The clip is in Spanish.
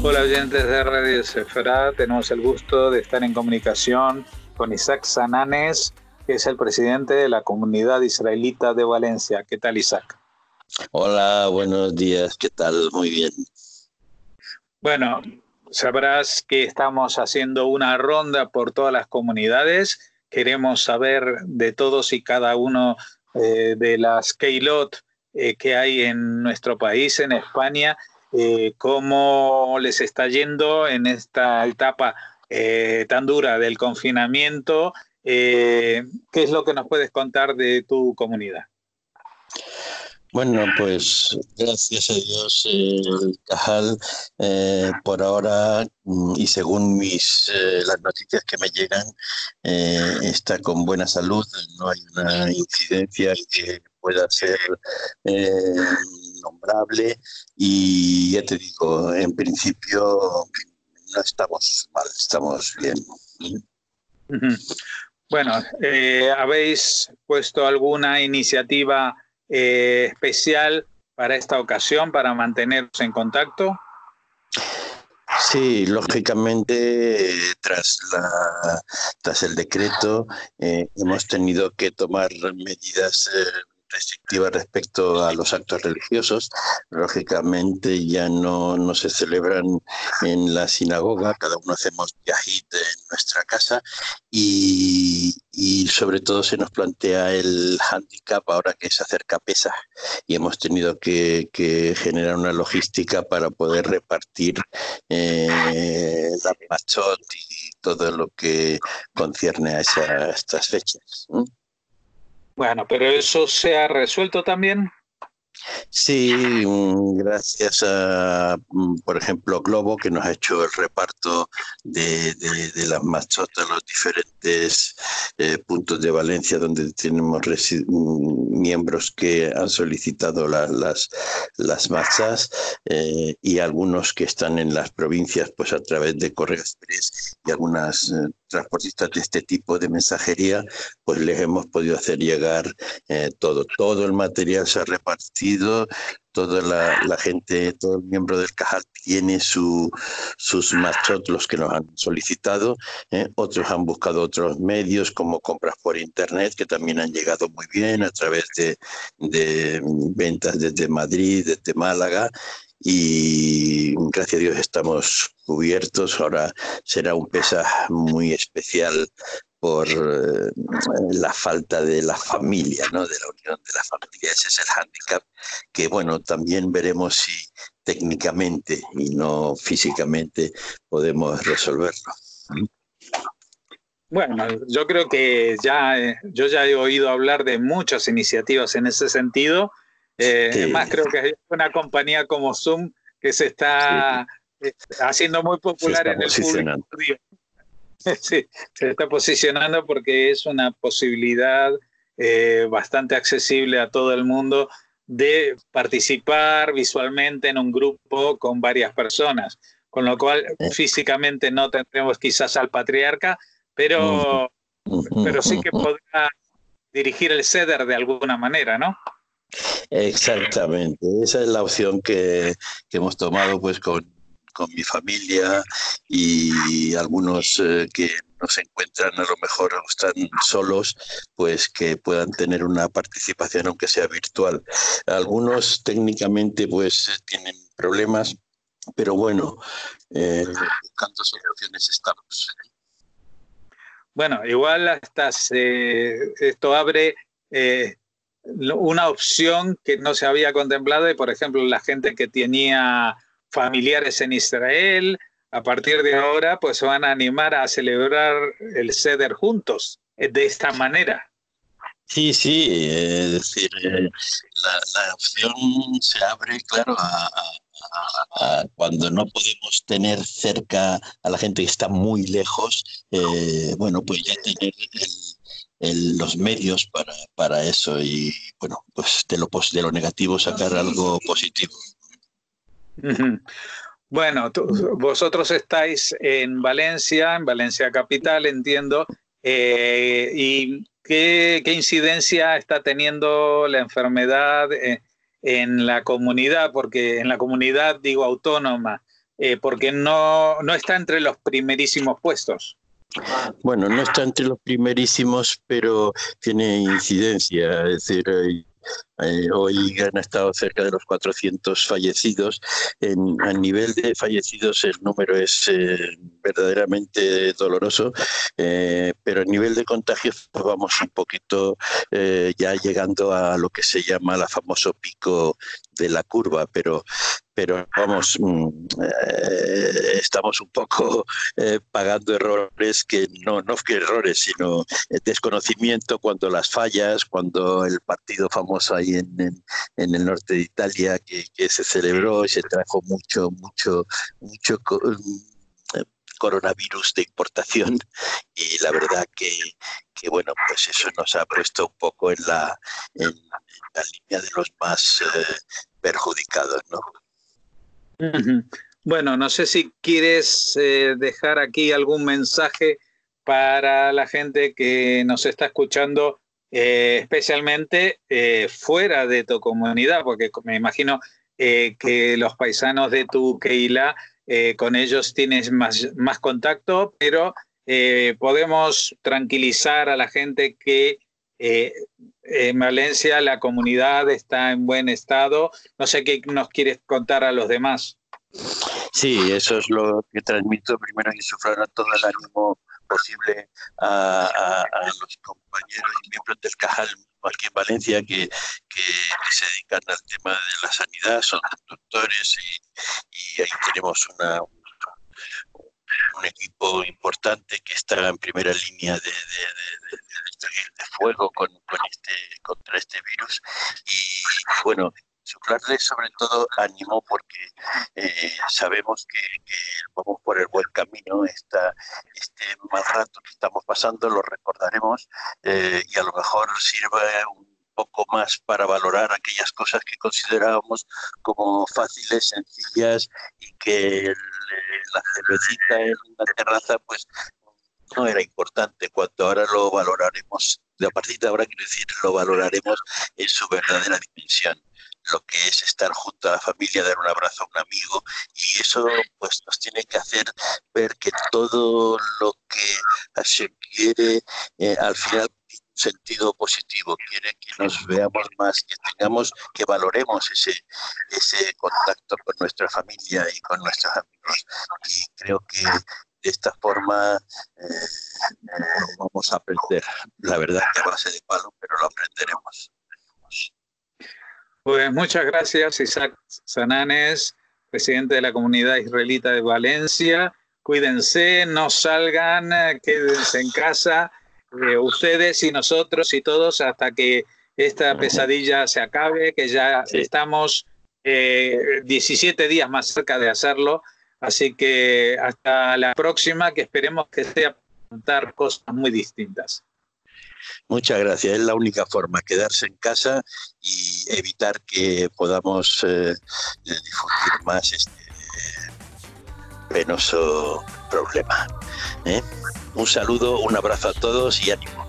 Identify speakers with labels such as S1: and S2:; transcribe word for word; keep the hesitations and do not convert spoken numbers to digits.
S1: Hola oyentes de Radio Sefará, tenemos el gusto de estar en comunicación con Isaac Sananes, que es el presidente de la comunidad israelita de Valencia. ¿Qué tal, Isaac?
S2: Hola, buenos días, ¿qué tal? Muy bien.
S1: Bueno, sabrás que estamos haciendo una ronda por todas las comunidades. Queremos saber de todos y cada uno eh, de las Keilot eh, que hay en nuestro país, en España, eh, cómo les está yendo en esta etapa eh, tan dura del confinamiento. Eh, ¿qué es lo que nos puedes contar de tu comunidad?
S2: Bueno, pues gracias a Dios eh, el Cajal eh, por ahora y según mis eh, las noticias que me llegan eh, está con buena salud, no hay una incidencia que pueda ser eh, nombrable y ya te digo, en principio no estamos mal, estamos bien.
S1: Bueno, eh, ¿habéis puesto alguna iniciativa eh, especial para esta ocasión, para manteneros en contacto?
S2: Sí, lógicamente, eh, tras, la, tras el decreto eh, hemos tenido que tomar medidas eh, restrictivas respecto a los actos religiosos. Lógicamente ya no, no se celebran en la sinagoga, cada uno hacemos yahid en nuestra casa y, y sobre todo se nos plantea el hándicap ahora que se acerca Pesaj y hemos tenido que, que generar una logística para poder repartir eh, la machot y todo lo que concierne a, esa, a estas fechas. ¿Mm?
S1: Bueno, pero eso se ha resuelto también.
S2: Sí, gracias a, por ejemplo, Globo, que nos ha hecho el reparto de, de, de las machotas a los diferentes eh, puntos de Valencia donde tenemos miembros que han solicitado la, las, las machas eh, y algunos que están en las provincias pues a través de Correo Express y algunas eh, transportistas de este tipo de mensajería, pues les hemos podido hacer llegar eh, todo. Todo el material se ha repartido, toda la, la gente, todo el miembro del Cajal tiene su, sus machot, los que nos han solicitado. ¿eh? Otros han buscado otros medios como compras por internet, que también han llegado muy bien a través de, de ventas desde Madrid, desde Málaga. Y gracias a Dios estamos cubiertos. Ahora será un Pesaj muy especial por eh, la falta de la familia, ¿no? De la unión de la familia. Ese es el hándicap que, bueno, también veremos si técnicamente y no físicamente podemos resolverlo.
S1: Bueno, yo creo que ya, eh, yo ya he oído hablar de muchas iniciativas en ese sentido. Eh,
S2: Sí.
S1: Es más, creo que hay una compañía como Zoom que se está sí. eh, haciendo muy popular en el público judío. Sí, se está posicionando porque es una posibilidad eh, bastante accesible a todo el mundo de participar visualmente en un grupo con varias personas, con lo cual físicamente no tendremos quizás al patriarca, pero, pero sí que podrá dirigir el ceder de alguna manera, ¿no?
S2: Exactamente, esa es la opción que, que hemos tomado pues con, con mi familia y algunos eh, que no se encuentran a lo mejor o están solos, pues que puedan tener una participación aunque sea virtual. Algunos técnicamente pues tienen problemas, pero bueno, eh, buscando soluciones estamos.
S1: Bueno, igual hasta se, esto abre eh, una opción que no se había contemplado y, por ejemplo, la gente que tenía familiares en Israel, a partir de ahora, pues se van a animar a celebrar el Seder juntos, de esta manera.
S2: Sí, sí, es decir, eh, la, la opción se abre, claro, a, a, a cuando no podemos tener cerca a la gente que está muy lejos, eh, bueno, pues ya tener el, el, los medios para, para eso y, bueno, pues de lo, de lo negativo sacar algo positivo.
S1: Uh-huh. Bueno, tú, vosotros estáis en Valencia, en Valencia capital, entiendo, eh, y ¿qué, qué incidencia está teniendo la enfermedad eh, en la comunidad? Porque en la comunidad, digo, autónoma eh, porque no, no está entre los primerísimos puestos.
S2: Bueno, no está entre los primerísimos, pero tiene incidencia, es decir, eh, eh, hoy han estado cerca de los cuatrocientos fallecidos. En, a nivel de fallecidos el número es eh, verdaderamente doloroso, eh, pero a nivel de contagios pues vamos un poquito eh, ya llegando a lo que se llama el famoso pico de la curva, pero pero vamos, eh, estamos un poco eh, pagando errores que no, no que errores, sino desconocimiento cuando las fallas, cuando el partido famoso ahí en, en, en el norte de Italia que, que se celebró y se trajo mucho, mucho, mucho coronavirus de importación, y la verdad que, que bueno, pues eso nos ha puesto un poco en la, en la línea de los más eh, perjudicados, ¿no?
S1: Bueno, no sé si quieres eh, dejar aquí algún mensaje para la gente que nos está escuchando, eh, especialmente eh, fuera de tu comunidad, porque me imagino eh, que los paisanos de tu Keilah, eh, con ellos tienes más, más contacto, pero eh, podemos tranquilizar a la gente que eh, en Valencia la comunidad está en buen estado. No sé qué nos quieres contar a los demás.
S2: Sí, eso es lo que transmito. Primero, insuflar a todo el ánimo posible a, a, a los compañeros y miembros del Cajal aquí en Valencia que, que, que se dedican al tema de la sanidad, son doctores y, y ahí tenemos una, un, un equipo importante que está en primera línea de, de, de, de, de, de fuego con, con este, contra este virus. Y bueno, insuflarles sobre todo ánimo porque eh, sabemos que, que vamos por el buen camino. Esta, este mal rato que estamos pasando lo recordaremos eh, y a lo mejor sirva un poco más para valorar aquellas cosas que considerábamos como fáciles, sencillas y que el, la cervecita en una terraza pues no era importante, cuando ahora lo valoraremos, a partir de ahora quiero decir, lo valoraremos en su verdadera dimensión, lo que es estar junto a la familia, dar un abrazo a un amigo, y eso pues nos tiene que hacer ver que todo lo que se quiere eh, al final tiene un sentido positivo, quiere que nos veamos más, que tengamos, que valoremos ese, ese contacto con nuestra familia y con nuestros amigos, y creo que de esta forma eh, eh, vamos a aprender, la verdad que a base de palo, pero lo aprenderemos.
S1: Pues muchas gracias, Isaac Sananes, presidente de la comunidad israelita de Valencia. Cuídense, no salgan, quédense en casa, eh, ustedes y nosotros y todos hasta que esta pesadilla se acabe, que ya sí. estamos eh, diecisiete días más cerca de hacerlo. Así que hasta la próxima, que esperemos que sea contar cosas muy distintas.
S2: Muchas gracias. Es la única forma, quedarse en casa y evitar que podamos eh, difundir más este penoso problema. ¿eh? Un saludo, un abrazo a todos y ánimo.